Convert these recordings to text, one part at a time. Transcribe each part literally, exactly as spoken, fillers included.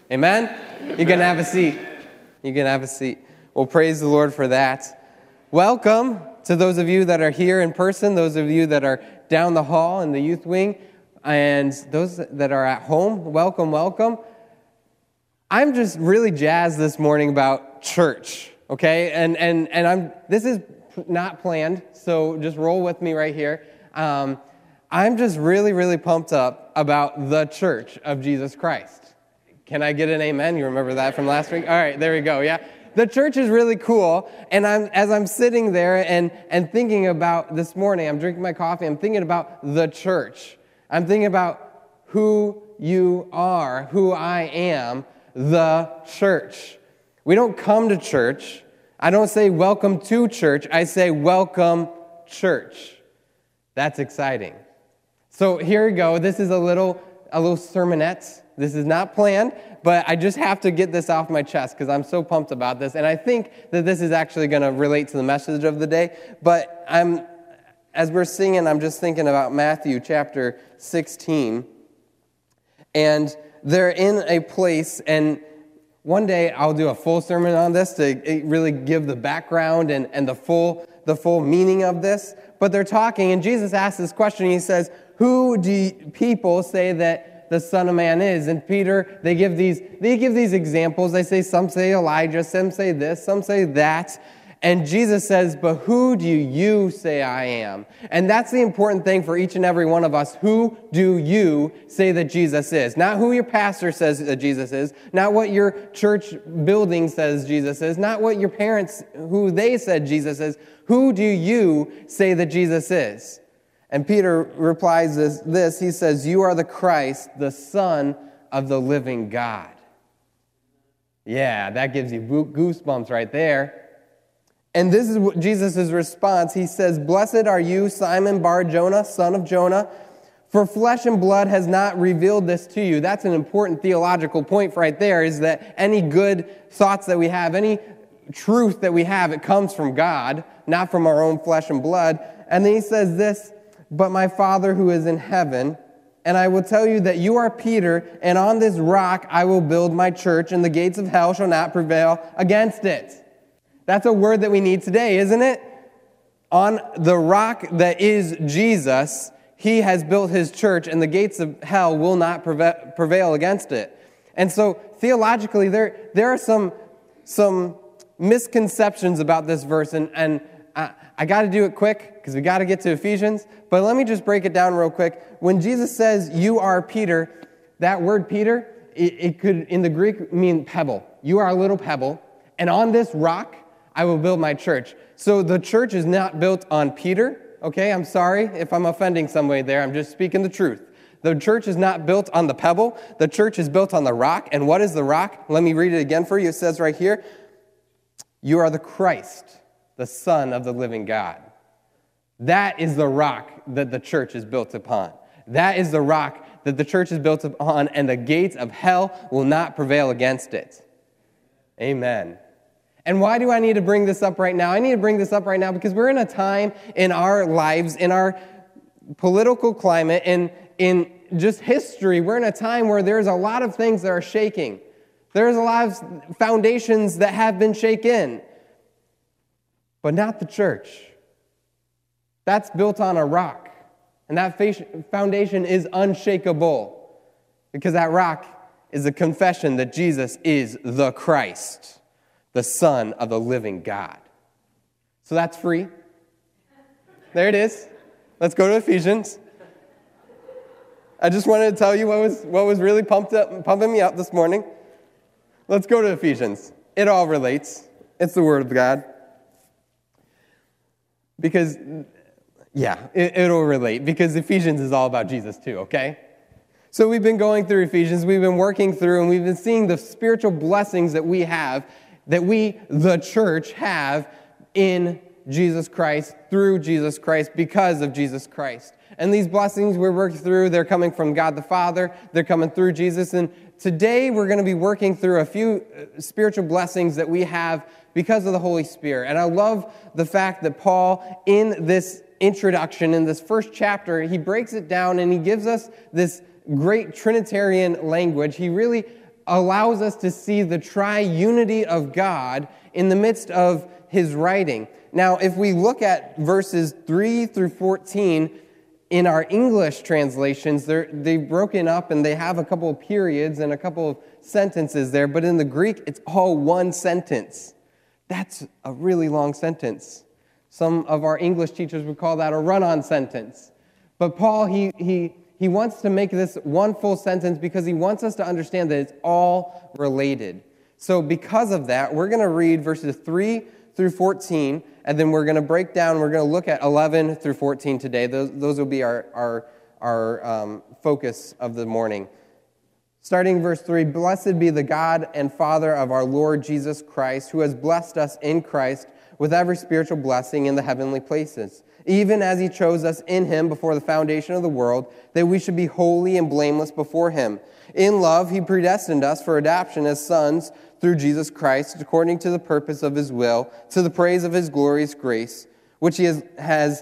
Amen? You can have a seat. You can have a seat. Well, praise the Lord for that. Welcome to those of you that are here in person, those of you that are down the hall in the youth wing, and those that are at home. Welcome, welcome. I'm just really jazzed this morning about church, okay? And and and I'm. This is not planned, so just roll with me right here. Um, I'm just really, really pumped up about the church of Jesus Christ. Can I get an amen? You remember that from last week? All right, there we go, yeah. The church is really cool, and I'm as I'm sitting there and, and thinking about this morning, I'm drinking my coffee, I'm thinking about the church. I'm thinking about who you are, who I am, the church. We don't come to church. I don't say welcome to church. I say welcome church. That's exciting. So here we go. This is a little a little sermonette. This is not planned, but I just have to get this off my chest because I'm so pumped about this. And I think that this is actually going to relate to the message of the day. But I'm, as we're singing, I'm just thinking about Matthew chapter sixteen. And they're in a place, and one day I'll do a full sermon on this to really give the background and, and the full the full meaning of this. But they're talking, and Jesus asks this question. He says, "Who do people say that the Son of Man is?" And Peter, they give these they give these examples. They say some say Elijah, some say this, some say that. And Jesus says, "But who do you say I am?" And that's the important thing for each and every one of us. Who do you say that Jesus is? Not who your pastor says that Jesus is, not what your church building says Jesus is, not what your parents, who they said Jesus is. Who do you say that Jesus is? And Peter replies this, this, he says, "You are the Christ, the Son of the living God." Yeah, that gives you goosebumps right there. And this is Jesus' response. He says, "Blessed are you, Simon Bar-Jonah, son of Jonah, for flesh and blood has not revealed this to you." That's an important theological point right there, is that any good thoughts that we have, any truth that we have, it comes from God, not from our own flesh and blood. And then he says this, "But my Father who is in heaven, and I will tell you that you are Peter, and on this rock I will build my church, and the gates of hell shall not prevail against it." That's a word that we need today, isn't it? On the rock that is Jesus, he has built his church, and the gates of hell will not prevail against it. And so theologically, there there are some some misconceptions about this verse, and, and I, I got to do it quick because we got to get to Ephesians. But let me just break it down real quick. When Jesus says, "You are Peter," that word Peter, it, it could in the Greek mean pebble. You are a little pebble, and on this rock I will build my church. So the church is not built on Peter, okay? I'm sorry if I'm offending somebody there. I'm just speaking the truth. The church is not built on the pebble. The church is built on the rock. And what is the rock? Let me read it again for you. It says right here, "You are the Christ, the Son of the living God." That is the rock that the church is built upon. That is the rock that the church is built upon, and the gates of hell will not prevail against it. Amen. And why do I need to bring this up right now? I need to bring this up right now because we're in a time in our lives, in our political climate, in, in just history, we're in a time where there's a lot of things that are shaking. There's a lot of foundations that have been shaken, but not the church. That's built on a rock, and that foundation is unshakable because that rock is a confession that Jesus is the Christ, the Son of the living God. So that's free. There it is. Let's go to Ephesians. I just wanted to tell you what was what was really pumped up, pumping me up this morning. Let's go to Ephesians. It all relates. It's the Word of God. Because, yeah, it, it'll relate. Because Ephesians is all about Jesus too, okay? So we've been going through Ephesians. We've been working through, and we've been seeing the spiritual blessings that we have, that we, the church, have in Jesus Christ, through Jesus Christ, because of Jesus Christ. And these blessings we're working through, they're coming from God the Father, they're coming through Jesus. And today we're going to be working through a few spiritual blessings that we have because of the Holy Spirit. And I love the fact that Paul, in this introduction, in this first chapter, he breaks it down and he gives us this great Trinitarian language. He really allows us to see the triunity of God in the midst of his writing. Now, if we look at verses three through fourteen, in our English translations, they're, they've broken up and they have a couple of periods and a couple of sentences there, but in the Greek, it's all one sentence. That's a really long sentence. Some of our English teachers would call that a run-on sentence. But Paul, he, he, he wants to make this one full sentence because he wants us to understand that it's all related. So because of that, we're going to read verses three through fourteen, and then we're going to break down, we're going to look at eleven through fourteen today. Those, those will be our, our, our um, focus of the morning. Starting verse three, "Blessed be the God and Father of our Lord Jesus Christ, who has blessed us in Christ with every spiritual blessing in the heavenly places, even as he chose us in him before the foundation of the world, that we should be holy and blameless before him. In love, he predestined us for adoption as sons through Jesus Christ, according to the purpose of his will, to the praise of his glorious grace, which he has, has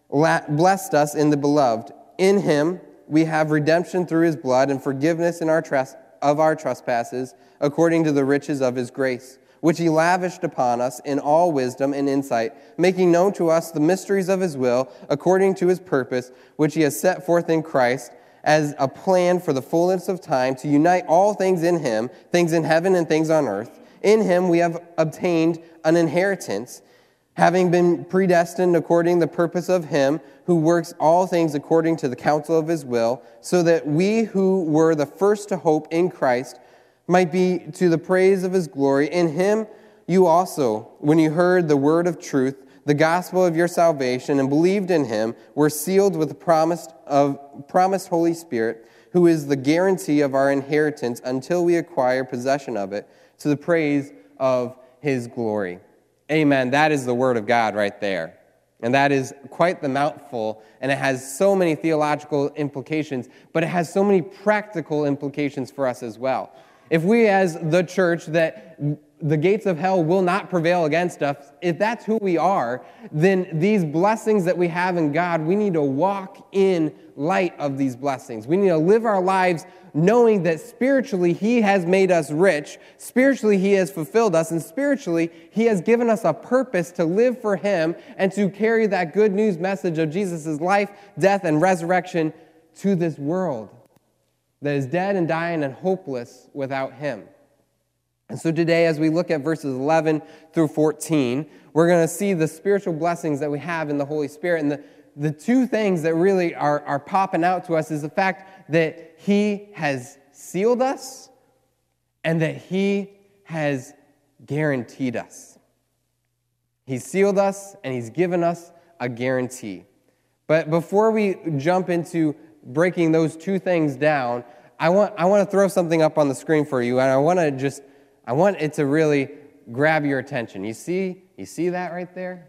blessed us in the beloved. In him we have redemption through his blood and forgiveness in our tres- of our trespasses, according to the riches of his grace, which he lavished upon us in all wisdom and insight, making known to us the mysteries of his will, according to his purpose, which he has set forth in Christ, as a plan for the fullness of time, to unite all things in him, things in heaven and things on earth. In him we have obtained an inheritance, having been predestined according to the purpose of him who works all things according to the counsel of his will, so that we who were the first to hope in Christ might be to the praise of his glory. In him you also, when you heard the word of truth, the gospel of your salvation, and believed in him, were sealed with the promised of promised Holy Spirit, who is the guarantee of our inheritance until we acquire possession of it, to the praise of his glory." Amen. That is the word of God right there. And that is quite the mouthful, and it has so many theological implications, but it has so many practical implications for us as well. If we as the church, that the gates of hell will not prevail against us, if that's who we are, then these blessings that we have in God, we need to walk in light of these blessings. We need to live our lives knowing that spiritually he has made us rich, spiritually he has fulfilled us, and spiritually he has given us a purpose to live for him and to carry that good news message of Jesus' life, death, and resurrection to this world that is dead and dying and hopeless without him. And so today, as we look at verses eleven through fourteen, we're going to see the spiritual blessings that we have in the Holy Spirit. And the, the two things that really are, are popping out to us is the fact that he has sealed us and that he has guaranteed us. He's sealed us and he's given us a guarantee. But before we jump into breaking those two things down, I want I want to throw something up on the screen for you, and I want to just I want it to really grab your attention. You see, you see that right there?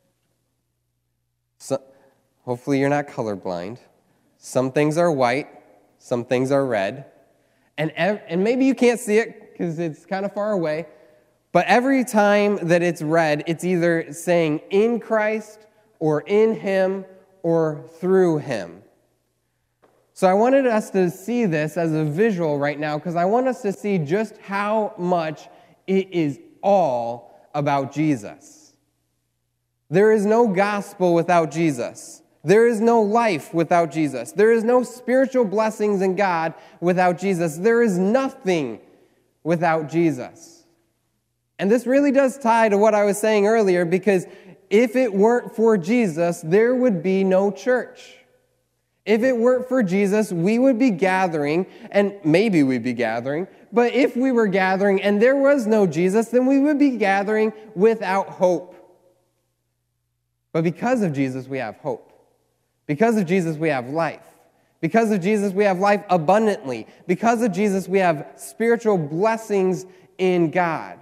So, hopefully you're not colorblind. Some things are white, some things are red, and ev- and maybe you can't see it because it's kind of far away. But every time that it's red, it's either saying in Christ or in him or through him. So I wanted us to see this as a visual right now because I want us to see just how much it is all about Jesus. There is no gospel without Jesus. There is no life without Jesus. There is no spiritual blessings in God without Jesus. There is nothing without Jesus. And this really does tie to what I was saying earlier, because if it weren't for Jesus, there would be no church. If it weren't for Jesus, we would be gathering, and maybe we'd be gathering, but if we were gathering and there was no Jesus, then we would be gathering without hope. But because of Jesus, we have hope. Because of Jesus, we have life. Because of Jesus, we have life abundantly. Because of Jesus, we have spiritual blessings in God.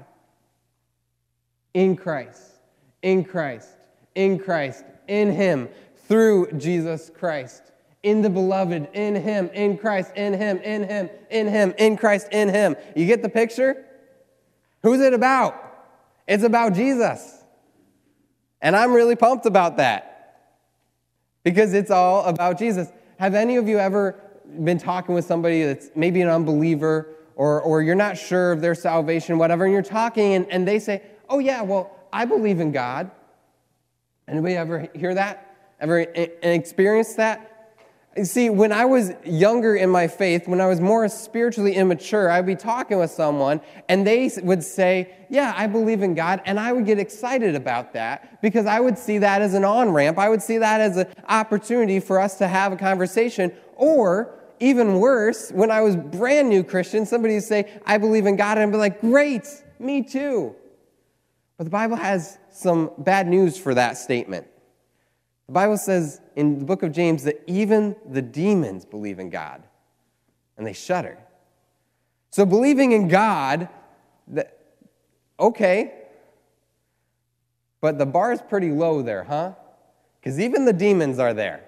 In Christ. In Christ. In Christ. In him. Through Jesus Christ. In the beloved, in him, in Christ, in him, in him, in him, in Christ, in him. You get the picture? Who's it about? It's about Jesus. And I'm really pumped about that. Because it's all about Jesus. Have any of you ever been talking with somebody that's maybe an unbeliever, or, or you're not sure of their salvation, whatever, and you're talking, and, and they say, oh yeah, well, I believe in God. Anybody ever hear that? Ever experience that? You see, when I was younger in my faith, when I was more spiritually immature, I'd be talking with someone, and they would say, yeah, I believe in God, and I would get excited about that because I would see that as an on-ramp. I would see that as an opportunity for us to have a conversation. Or, even worse, when I was brand new Christian, somebody would say, I believe in God, and I'd be like, great, me too. But the Bible has some bad news for that statement. The Bible says in the book of James that even the demons believe in God, and they shudder. So believing in God, that, okay, but the bar is pretty low there, huh? Because even the demons are there.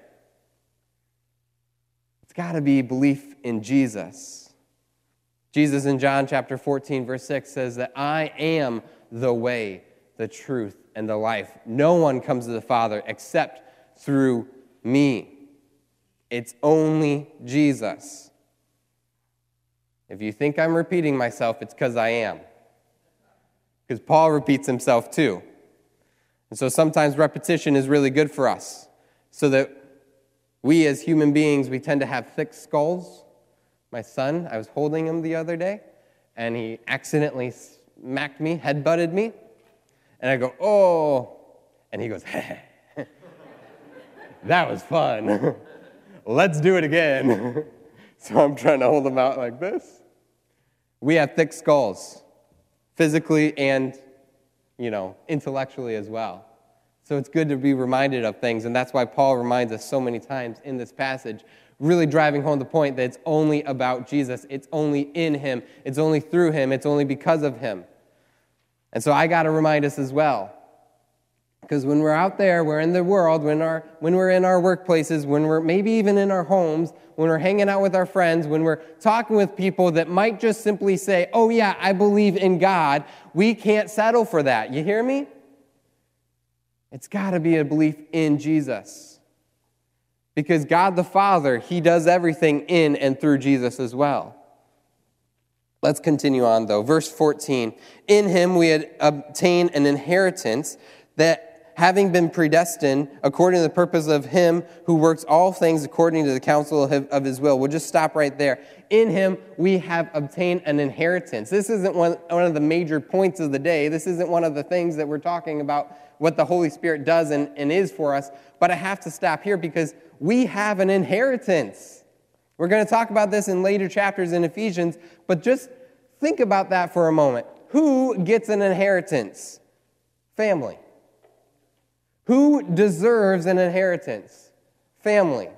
It's got to be belief in Jesus. Jesus in John chapter fourteen, verse six says that I am the way, the truth, and the life. No one comes to the Father except through me. It's only Jesus. If you think I'm repeating myself, it's because I am. Because Paul repeats himself too. And so sometimes repetition is really good for us, so that we as human beings, we tend to have thick skulls. My son, I was holding him the other day, and he accidentally smacked me, headbutted me, and I go, oh, and he goes, heh. That was fun. Let's do it again. So I'm trying to hold them out like this. We have thick skulls, physically and, you know, intellectually as well. So it's good to be reminded of things, and that's why Paul reminds us so many times in this passage, really driving home the point that it's only about Jesus. It's only in him. It's only through him. It's only because of him. And so I got to remind us as well. Because when we're out there, we're in the world, when, our, when we're in our workplaces, when we're maybe even in our homes, when we're hanging out with our friends, when we're talking with people that might just simply say, oh yeah, I believe in God, we can't settle for that. You hear me? It's got to be a belief in Jesus. Because God the Father, he does everything in and through Jesus as well. Let's continue on though. Verse fourteen, in him we had obtained an inheritance that having been predestined according to the purpose of him who works all things according to the counsel of his will. We'll just stop right there. In him, we have obtained an inheritance. This isn't one, one of the major points of the day. This isn't one of the things that we're talking about, what the Holy Spirit does and, and is for us. But I have to stop here because we have an inheritance. We're going to talk about this in later chapters in Ephesians, but just think about that for a moment. Who gets an inheritance? Family. Who deserves an inheritance? Family.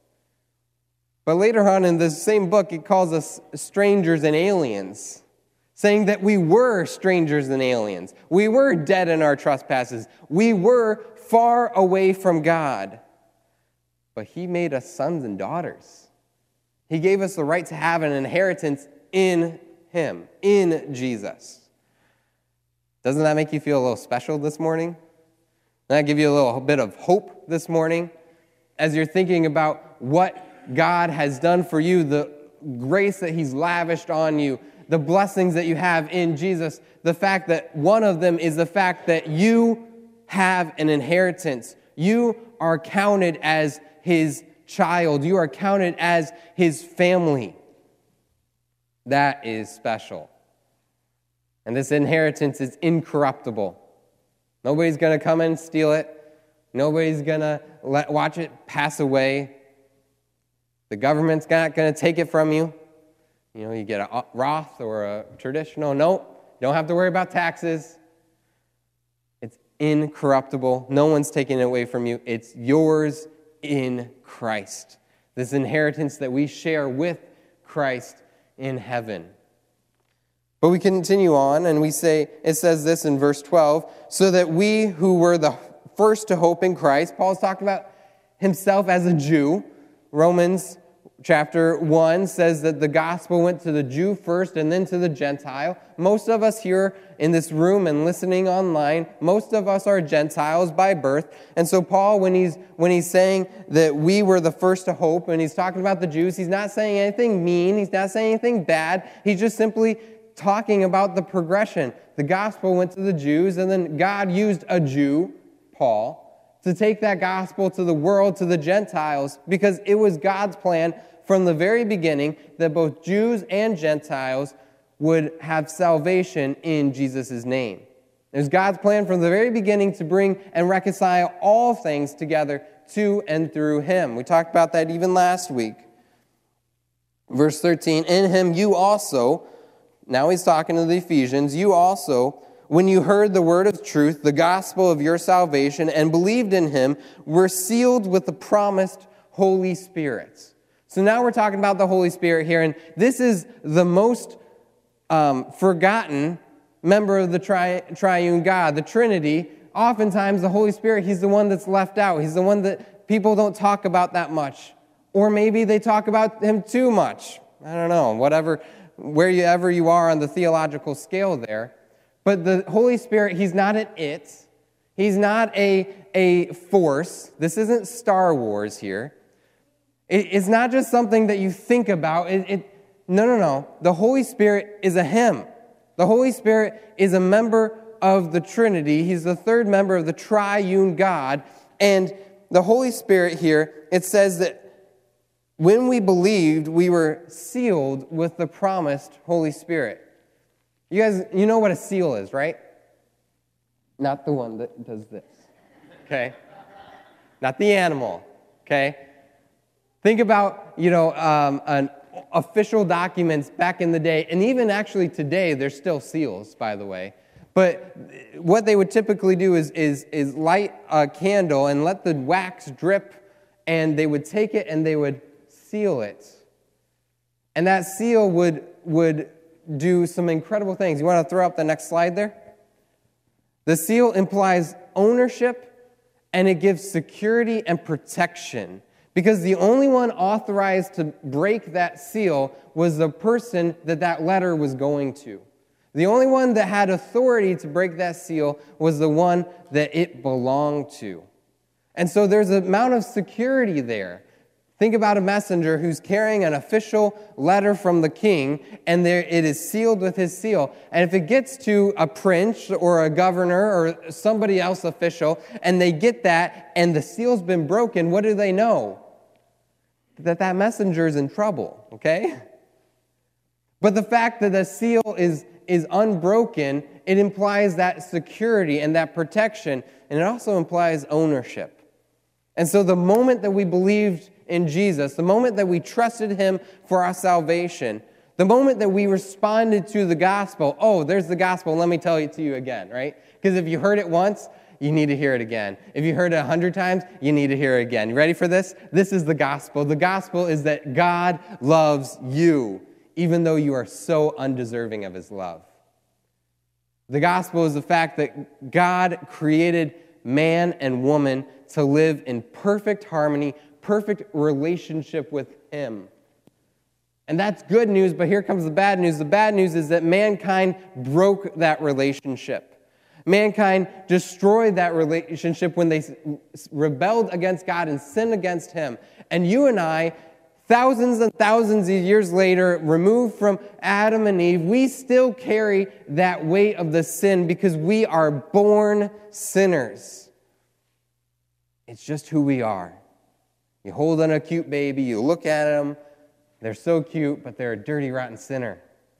But later on in this same book, it calls us strangers and aliens, saying that we were strangers and aliens. We were dead in our trespasses. We were far away from God. But he made us sons and daughters. He gave us the right to have an inheritance in him, in Jesus. Doesn't that make you feel a little special this morning? Doesn't that give you a little bit of hope this morning as you're thinking about what God has done for you, the grace that he's lavished on you, the blessings that you have in Jesus, the fact that one of them is the fact that you have an inheritance. You are counted as his child. You are counted as his family. That is special. And this inheritance is incorruptible. Nobody's going to come and steal it. Nobody's going to let watch it pass away. The government's not going to take it from you. You know, you get a Roth or a traditional. Nope, don't have to worry about taxes. It's incorruptible. No one's taking it away from you. It's yours in Christ. This inheritance that we share with Christ in heaven. But we continue on, and we say, it says this in verse twelve, so that we who were the first to hope in Christ, Paul's talking about himself as a Jew. Romans chapter one says that the gospel went to the Jew first and then to the Gentile. Most of us here in this room and listening online, most of us are Gentiles by birth. And so Paul, when he's when he's saying that we were the first to hope, and he's talking about the Jews, he's not saying anything mean, he's not saying anything bad. He's just simply talking about the progression. The gospel went to the Jews, and then God used a Jew, Paul, to take that gospel to the world, to the Gentiles, because it was God's plan from the very beginning that both Jews and Gentiles would have salvation in Jesus' name. It was God's plan from the very beginning to bring and reconcile all things together to and through Him. We talked about that even last week. Verse thirteen, in Him you also, now he's talking to the Ephesians, you also, when you heard the word of truth, the gospel of your salvation, and believed in Him, were sealed with the promised Holy Spirit. So now we're talking about the Holy Spirit here, and this is the most um, forgotten member of the tri- triune God, the Trinity. Oftentimes the Holy Spirit, He's the one that's left out. He's the one that people don't talk about that much. Or maybe they talk about Him too much. I don't know, whatever, wherever you are on the theological scale there. But the Holy Spirit, He's not an it. He's not a, a force. This isn't Star Wars here. It, it's not just something that you think about. It, it, no, no, no. The Holy Spirit is a Him. The Holy Spirit is a member of the Trinity. He's the third member of the triune God. And the Holy Spirit here, it says that when we believed, we were sealed with the promised Holy Spirit. You guys, you know what a seal is, right? Not the one that does this, okay? Not the animal, okay? Think about, you know, um, an official documents back in the day, and even actually today, there's still seals, by the way. But what they would typically do is, is, is light a candle and let the wax drip, and they would take it and they would seal it. And that seal would would do some incredible things. You want to throw up the next slide there? The seal implies ownership, and it gives security and protection, because the only one authorized to break that seal was the person that that letter was going to. The only one that had authority to break that seal was the one that it belonged to. And so there's an amount of security there. Think about a messenger who's carrying an official letter from the king, and there it is sealed with his seal. And if it gets to a prince or a governor or somebody else official, and they get that, and the seal's been broken, what do they know? That that messenger is in trouble, okay? But the fact that the seal is, is unbroken, it implies that security and that protection, and it also implies ownership. And so the moment that we believed in Jesus, the moment that we trusted Him for our salvation, the moment that we responded to the gospel, oh, there's the gospel, let me tell it to you again, right? Because if you heard it once, you need to hear it again. If you heard it a hundred times, you need to hear it again. You ready for this? This is the gospel. The gospel is that God loves you, even though you are so undeserving of His love. The gospel is the fact that God created man and woman to live in perfect harmony, perfect relationship with Him. And that's good news, but here comes the bad news. The bad news is that mankind broke that relationship. Mankind destroyed that relationship when they rebelled against God and sinned against Him. And you and I, thousands and thousands of years later, removed from Adam and Eve, we still carry that weight of the sin because we are born sinners. It's just who we are. You hold on a cute baby, you look at them, they're so cute, but they're a dirty, rotten sinner.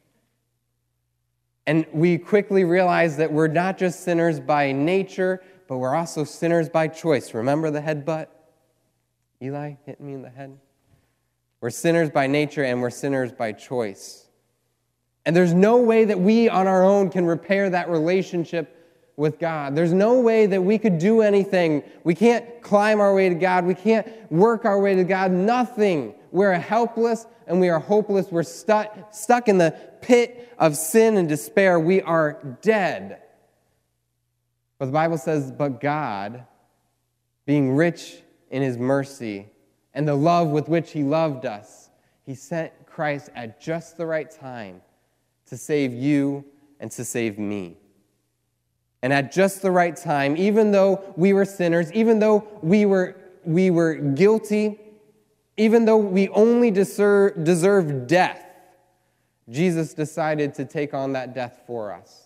And we quickly realize that we're not just sinners by nature, but we're also sinners by choice. Remember the headbutt? Eli hitting me in the head? We're sinners by nature and we're sinners by choice. And there's no way that we on our own can repair that relationship with God. There's no way that we could do anything. We can't climb our way to God. We can't work our way to God. Nothing. We're helpless and we are hopeless. We're stuck, stuck in the pit of sin and despair. We are dead. But the Bible says, but God, being rich in His mercy and the love with which He loved us, he sent Christ at just the right time to save you and to save me. And at just the right time, even though we were sinners, even though we were, we were guilty, even though we only deserve, deserve death, Jesus decided to take on that death for us.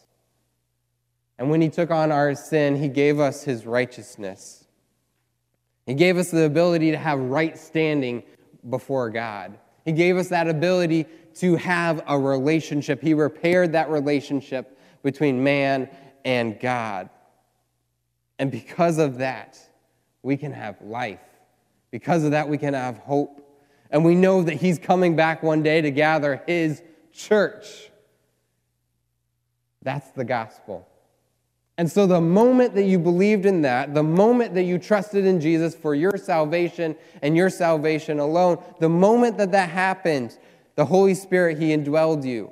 And when he took on our sin, he gave us his righteousness. He gave us the ability to have right standing before God. He gave us that ability to have a relationship. He repaired that relationship between man and God. And because of that, we can have life. Because of that, we can have hope. And we know that he's coming back one day to gather his church. That's the gospel. And so the moment that you believed in that, the moment that you trusted in Jesus for your salvation and your salvation alone, the moment that that happened, the Holy Spirit, he indwelled you.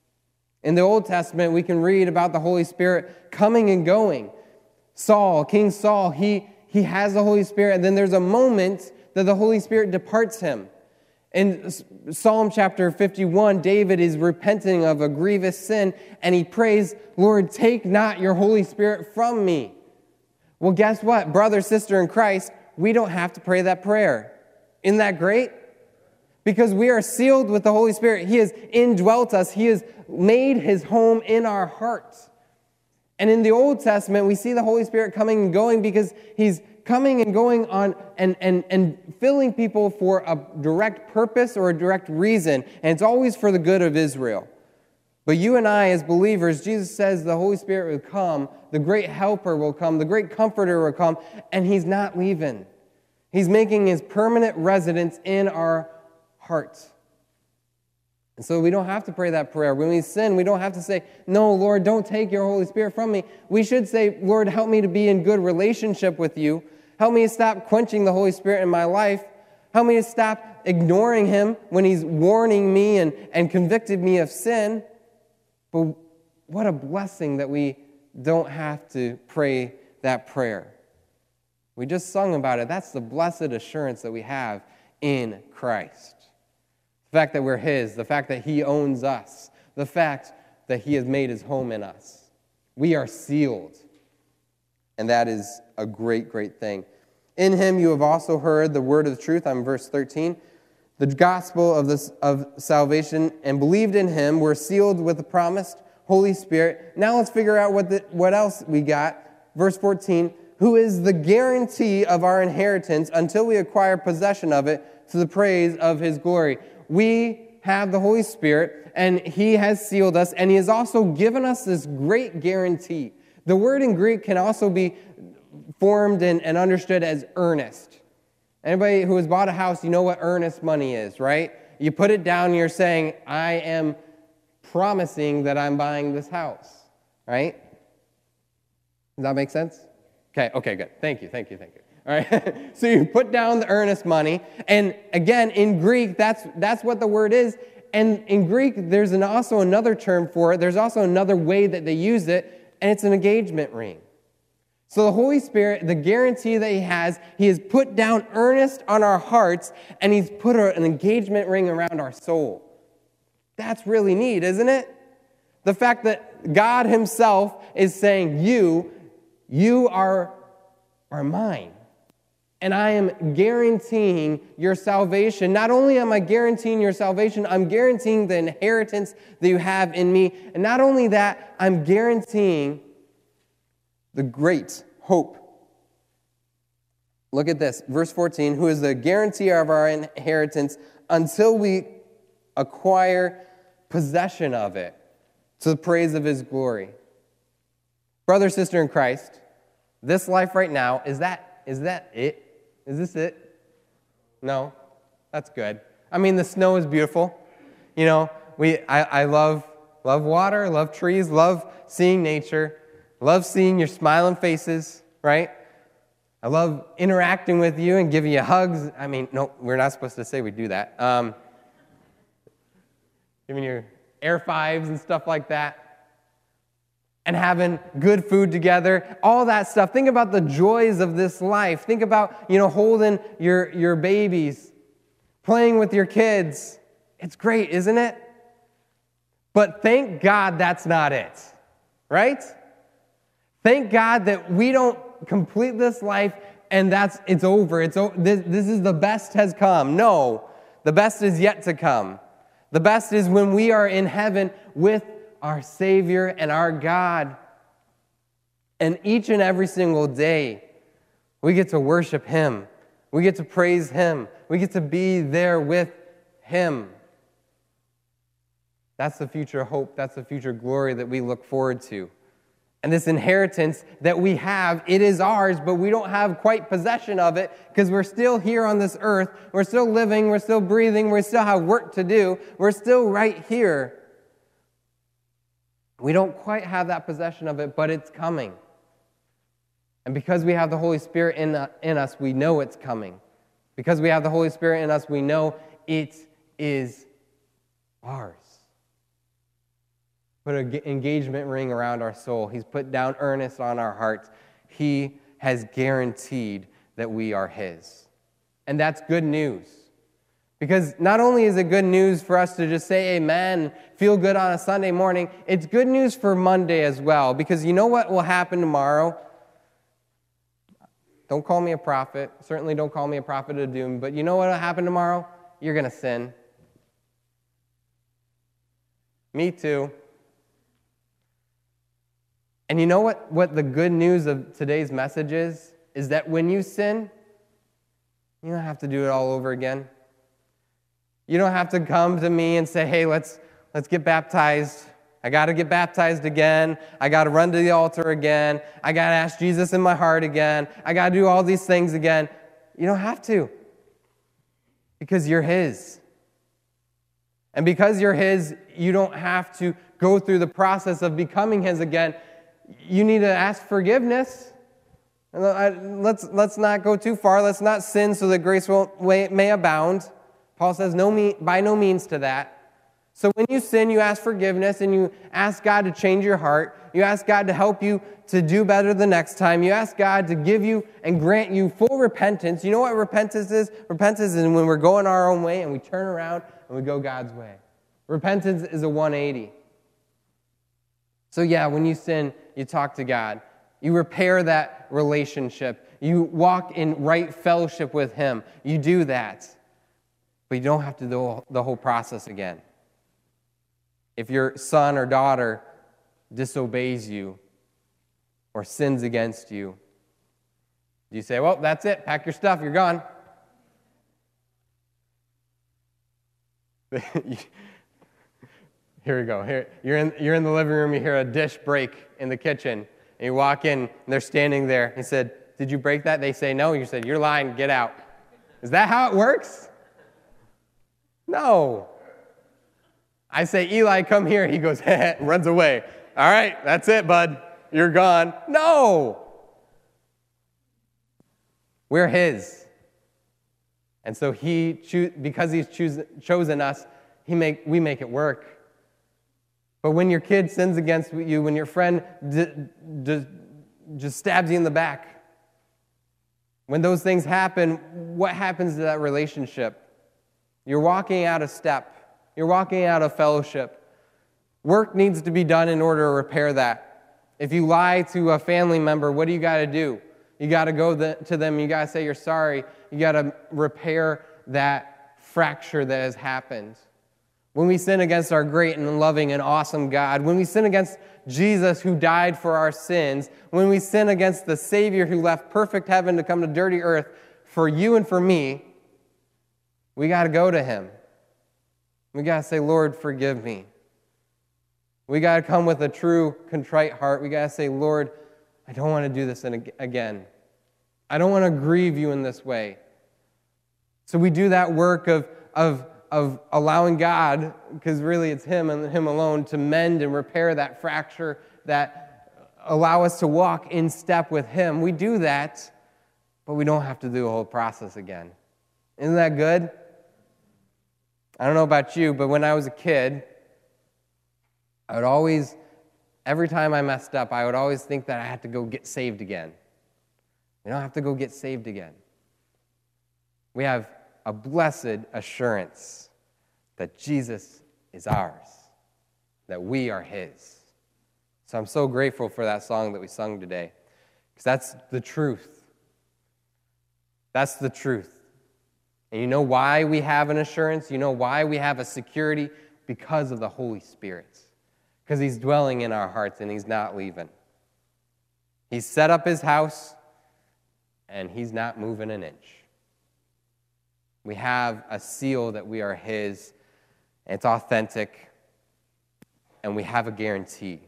In the Old Testament, we can read about the Holy Spirit coming and going. Saul, King Saul, he, he has the Holy Spirit, and then there's a moment that the Holy Spirit departs him. In Psalm chapter fifty-one, David is repenting of a grievous sin, and he prays, Lord, take not your Holy Spirit from me. Well, guess what? Brother, sister in Christ, we don't have to pray that prayer. Isn't that great? Because we are sealed with the Holy Spirit. He has indwelt us. He has made his home in our hearts. And in the Old Testament, we see the Holy Spirit coming and going because he's coming and going on and, and, and filling people for a direct purpose or a direct reason. And it's always for the good of Israel. But you and I, as believers, Jesus says the Holy Spirit will come, the great helper will come, the great comforter will come, and he's not leaving. He's making his permanent residence in our hearts. And so we don't have to pray that prayer. When we sin, we don't have to say, no, Lord, don't take your Holy Spirit from me. We should say, Lord, help me to be in good relationship with you. Help me to stop quenching the Holy Spirit in my life. Help me to stop ignoring him when he's warning me and, and convicted me of sin. But what a blessing that we don't have to pray that prayer. We just sung about it. That's the blessed assurance that we have in Christ. The fact that we're his, the fact that he owns us, the fact that he has made his home in us. We are sealed. And that is a great, great thing. In him you have also heard the word of truth. I'm verse thirteen. The gospel of, this, of salvation, and believed in him. We're sealed with the promised Holy Spirit. Now let's figure out what, the, what else we got. Verse fourteen. Who is the guarantee of our inheritance until we acquire possession of it to the praise of his glory. We have the Holy Spirit, and he has sealed us, and he has also given us this great guarantee. The word in Greek can also be formed and, and understood as earnest. Anybody who has bought a house, you know what earnest money is, right? You put it down and you're saying, I am promising that I'm buying this house, right? Does that make sense? Okay, okay, good. Thank you, thank you, thank you. All right, so you put down the earnest money, and again, in Greek, that's that's what the word is. And in Greek, there's an, also another term for it. There's also another way that they use it, and it's an engagement ring. So the Holy Spirit, the guarantee that he has, he has put down earnest on our hearts, and he's put a, an engagement ring around our soul. That's really neat, isn't it? The fact that God himself is saying, you, you are, are mine. And I am guaranteeing your salvation. Not only am I guaranteeing your salvation, I'm guaranteeing the inheritance that you have in me. And not only that, I'm guaranteeing the great hope. Look at this, verse fourteen, who is the guarantee of our inheritance until we acquire possession of it to the praise of his glory. Brother, sister in Christ, this life right now, is that is that it? Is this it? No? That's good. I mean, the snow is beautiful. You know, we I, I love love water, love trees, love seeing nature, love seeing your smiling faces, right? I love interacting with you and giving you hugs. I mean, no, we're not supposed to say we do that. Um, giving your air fives and stuff like that. And having good food together, all that stuff. Think about the joys of this life. Think about, you know, holding your, your babies, playing with your kids, It's great, isn't it? But thank God that's not it, right? Thank God that we don't complete this life and that's it's over. It's this, this is the best has come. No, the best is yet to come. The best is when we are in heaven with our Savior and our God. And each and every single day, we get to worship Him. We get to praise Him. We get to be there with Him. That's the future hope. That's the future glory that we look forward to. And this inheritance that we have, it is ours, but we don't have quite possession of it because we're still here on this earth. We're still living. We're still breathing. We still have work to do. We're still right here. We don't quite have that possession of it, but it's coming. And because we have the Holy Spirit in, uh, in us, we know it's coming. Because we have the Holy Spirit in us, we know it is ours. Put an engagement ring around our soul. He's put down earnest on our hearts. He has guaranteed that we are His. And that's good news. Because not only is it good news for us to just say amen, feel good on a Sunday morning, it's good news for Monday as well. Because you know what will happen tomorrow? Don't call me a prophet. Certainly don't call me a prophet of doom. But you know what will happen tomorrow? You're going to sin. Me too. And you know what, what the good news of today's message is? Is that when you sin, you don't have to do it all over again. You don't have to come to me and say, hey, let's let's get baptized. I got to get baptized again. I got to run to the altar again. I got to ask Jesus in my heart again. I got to do all these things again. You don't have to. Because you're His. And because you're His, you don't have to go through the process of becoming His again. You need to ask forgiveness. Let's, let's not go too far. Let's not sin so that grace will, may abound. Paul says no, by no means to that. So when you sin, you ask forgiveness and you ask God to change your heart. You ask God to help you to do better the next time. You ask God to give you and grant you full repentance. You know what repentance is? Repentance is when we're going our own way and we turn around and we go God's way. Repentance is a one eighty. So yeah, when you sin, you talk to God. You repair that relationship. You walk in right fellowship with Him. You do that. But you don't have to do the whole process again. If your son or daughter disobeys you or sins against you, you say, well, that's it. Pack your stuff. You're gone. Here we go. Here, you're in, you're in the living room. You hear a dish break in the kitchen. And you walk in, and they're standing there. He said, did you break that? They say, no. You said, you're lying. Get out. Is that how it works? No. I say, Eli, come here. He goes, runs away. All right, that's it, bud. You're gone. No. We're His. And so He, cho- because He's choos- chosen us, he make, we make it work. But when your kid sins against you, when your friend d- d- just stabs you in the back, when those things happen, what happens to that relationship? You're walking out of step. You're walking out of fellowship. Work needs to be done in order to repair that. If you lie to a family member, what do you got to do? You got to go the, to them. You got to say you're sorry. You got to repair that fracture that has happened. When we sin against our great and loving and awesome God, when we sin against Jesus who died for our sins, when we sin against the Savior who left perfect heaven to come to dirty earth for you and for me, we got to go to Him. We got to say, Lord, forgive me. We got to come with a true contrite heart. We got to say, Lord, I don't want to do this again. I don't want to grieve you in this way. So we do that work of, of, of allowing God, because really it's Him and Him alone, to mend and repair that fracture, that allow us to walk in step with Him. We do that, but we don't have to do the whole process again. Isn't that good? I don't know about you, but when I was a kid, I would always, every time I messed up, I would always think that I had to go get saved again. You don't have to go get saved again. We have a blessed assurance that Jesus is ours, that we are his. So I'm so grateful for that song that we sung today, because that's the truth. That's the truth. And you know why we have an assurance? You know why we have a security? Because of the Holy Spirit. Because he's dwelling in our hearts and he's not leaving. He's set up his house and he's not moving an inch. We have a seal that we are his. It's authentic. And we have a guarantee.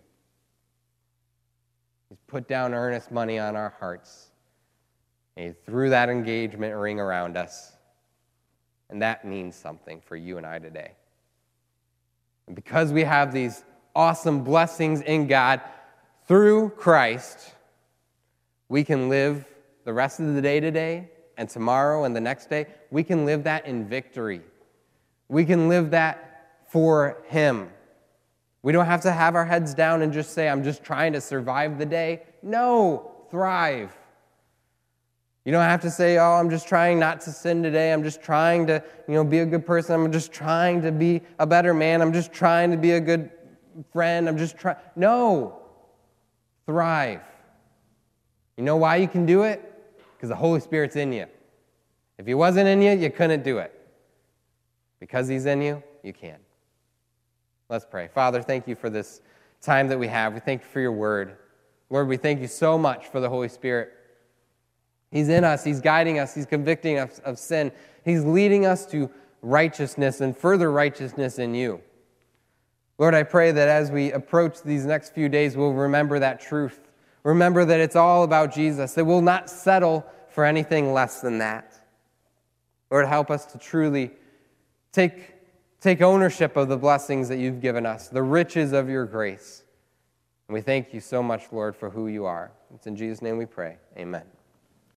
He's put down earnest money on our hearts. And he threw that engagement ring around us. And that means something for you and I today. And because we have these awesome blessings in God through Christ, we can live the rest of the day today and tomorrow and the next day. We can live that in victory. We can live that for him. We don't have to have our heads down and just say, I'm just trying to survive the day. No, thrive. You don't have to say, oh, I'm just trying not to sin today. I'm just trying to, you know, be a good person. I'm just trying to be a better man. I'm just trying to be a good friend. I'm just trying. No. Thrive. You know why you can do it? Because the Holy Spirit's in you. If he wasn't in you, you couldn't do it. Because he's in you, you can. Let's pray. Father, thank you for this time that we have. We thank you for your word. Lord, we thank you so much for the Holy Spirit. He's in us. He's guiding us. He's convicting us of sin. He's leading us to righteousness and further righteousness in you. Lord, I pray that as we approach these next few days, we'll remember that truth. Remember that it's all about Jesus, that we'll not settle for anything less than that. Lord, help us to truly take, take ownership of the blessings that you've given us, the riches of your grace. And we thank you so much, Lord, for who you are. It's in Jesus' name we pray. Amen.